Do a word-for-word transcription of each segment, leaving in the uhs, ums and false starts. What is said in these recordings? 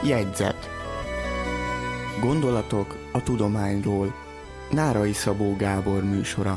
Jegyzet. Gondolatok a tudományról. Nárai Szabó Gábor műsora.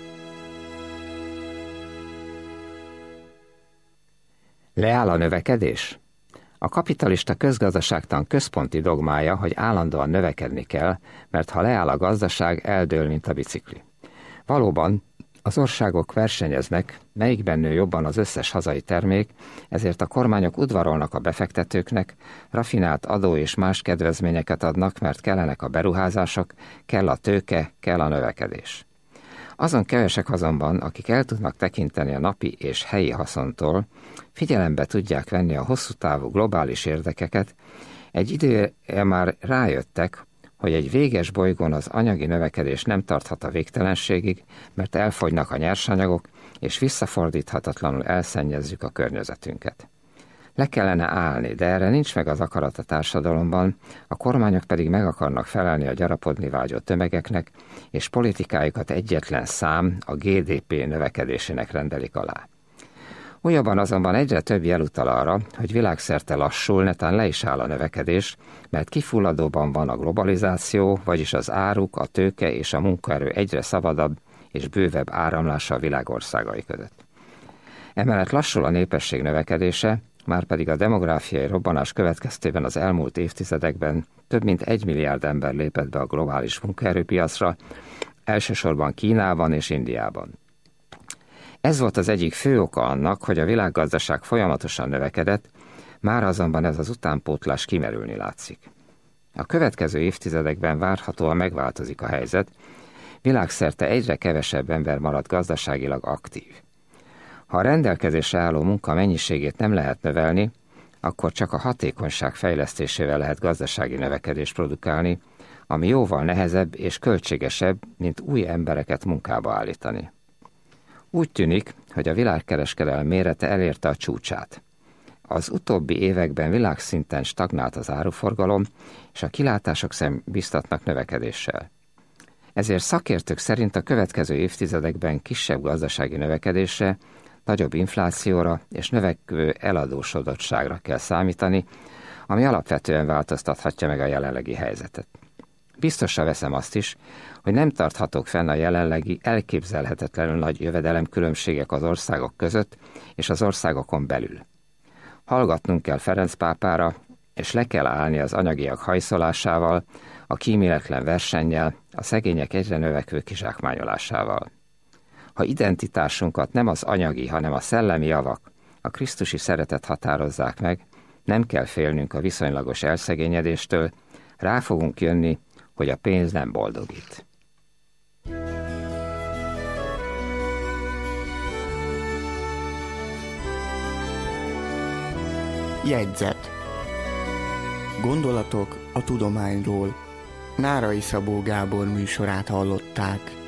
Leáll a növekedés? A kapitalista közgazdaságtan központi dogmája, hogy állandóan növekedni kell, mert ha leáll a gazdaság, eldől, mint a bicikli. Valóban, az országok versenyeznek, melyikben nő jobban az összes hazai termék, ezért a kormányok udvarolnak a befektetőknek, rafinált adó és más kedvezményeket adnak, mert kellenek a beruházások, kell a tőke, kell a növekedés. Azon kevesek azonban, akik el tudnak tekinteni a napi és helyi haszontól, figyelembe tudják venni a hosszú távú globális érdekeket, egy időre már rájöttek, hogy egy véges bolygón az anyagi növekedés nem tarthat a végtelenségig, mert elfogynak a nyersanyagok, és visszafordíthatatlanul elszennyezzük a környezetünket. Le kellene állni, de erre nincs meg az akarat a társadalomban, a kormányok pedig meg akarnak felelni a gyarapodni vágyó tömegeknek, és politikájukat egyetlen szám, a gé dé pé növekedésének rendelik alá. Újabban azonban egyre több jel utal arra, hogy világszerte lassul, netán le is áll a növekedés, mert kifulladóban van a globalizáció, vagyis az áruk, a tőke és a munkaerő egyre szabadabb és bővebb áramlása a világ országai között. Emellett lassul a népesség növekedése, márpedig a demográfiai robbanás következtében az elmúlt évtizedekben több mint egy milliárd ember lépett be a globális munkaerőpiacra, elsősorban Kínában és Indiában. Ez volt az egyik fő oka annak, hogy a világgazdaság folyamatosan növekedett, már azonban ez az utánpótlás kimerülni látszik. A következő évtizedekben várhatóan megváltozik a helyzet, világszerte egyre kevesebb ember marad gazdaságilag aktív. Ha a rendelkezésre álló munka mennyiségét nem lehet növelni, akkor csak a hatékonyság fejlesztésével lehet gazdasági növekedést produkálni, ami jóval nehezebb és költségesebb, mint új embereket munkába állítani. Úgy tűnik, hogy a világkereskedelem mérete elérte a csúcsát. Az utóbbi években világszinten stagnált az áruforgalom, és a kilátások sem biztatnak növekedéssel. Ezért szakértők szerint a következő évtizedekben kisebb gazdasági növekedésre, nagyobb inflációra és növekvő eladósodottságra kell számítani, ami alapvetően változtathatja meg a jelenlegi helyzetet. Biztosra veszem azt is, hogy nem tarthatók fenn a jelenlegi elképzelhetetlenül nagy jövedelemkülönbségek az országok között és az országokon belül. Hallgatnunk kell Ferenc pápára, és le kell állni az anyagiak hajszolásával, a kíméletlen versennyel, a szegények egyre növekvő kizsákmányolásával. Ha identitásunkat nem az anyagi, hanem a szellemi javak, a krisztusi szeretet határozzák meg, nem kell félnünk a viszonylagos elszegényedéstől, rá fogunk jönni, hogy a pénz nem boldogít. Jegyzet. Gondolatok a tudományról. Nárai Szabó Gábor műsorát hallották.